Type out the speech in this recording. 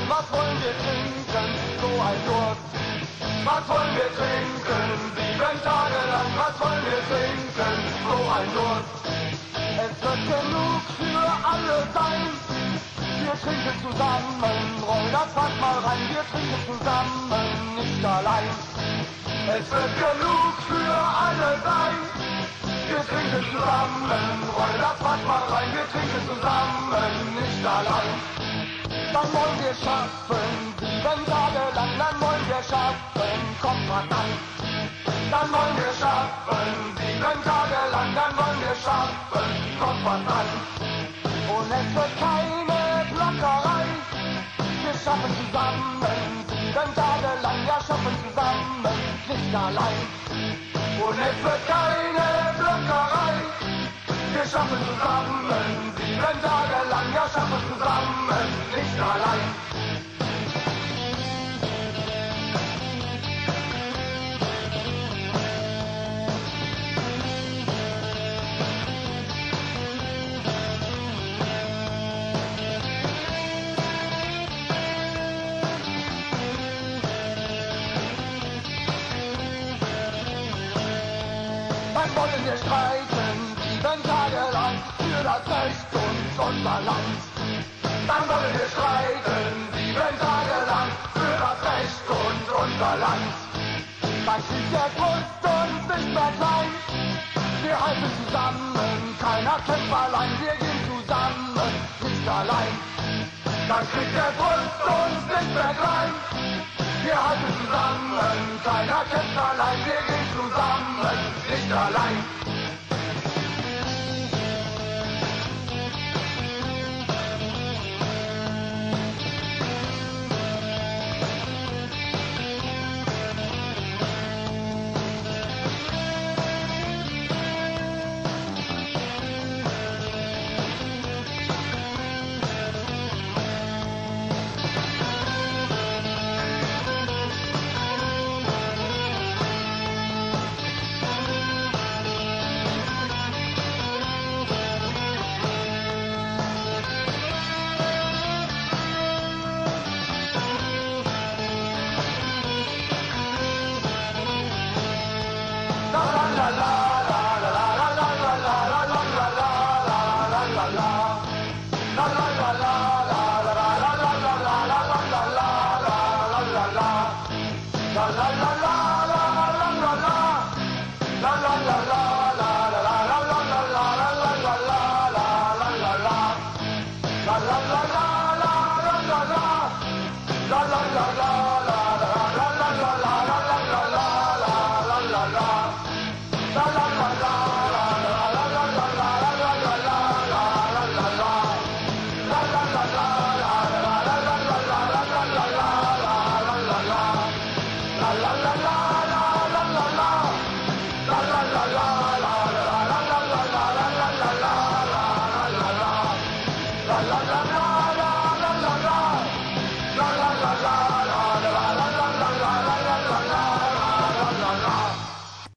Was wollen wir trinken? So ein Durst. Was wollen wir trinken? 7 Tage lang. Was wollen wir trinken? So ein Durst. Es wird genug für alle sein. Wir trinken zusammen. Roll das Fass mal rein. Wir trinken zusammen, nicht allein. Es wird genug für alle sein. Wir trinken zusammen. Roll das Fass mal rein. Wir trinken zusammen, nicht allein. Dann wollen wir schaffen, 7 Tage lang, dann wollen wir schaffen, kommt mal an. Dann wollen wir schaffen, 7 Tage lang, dann wollen wir schaffen, kommt mal an. Und es wird keine Blockerei, wir schaffen zusammen, 7 Tage lang, ja schaffen zusammen, nicht allein. Und es wird keine Blockerei, wir schaffen zusammen, 7 Tage lang, ja schaffen zusammen, nicht allein. Dann wollen wir streiten, 7 Tage lang, für das Recht und unser Land. Dann wollen wir streiten, 7 Tage lang, für das Recht und unser Land. Dann schießt der Brust uns nicht mehr klein. Wir halten zusammen, keiner kämpft allein, wir gehen zusammen, nicht allein. Dann kriegt der Brust uns nicht mehr klein. Wir halten zusammen, keiner kämpft allein, wir gehen zusammen, nicht allein. La la la la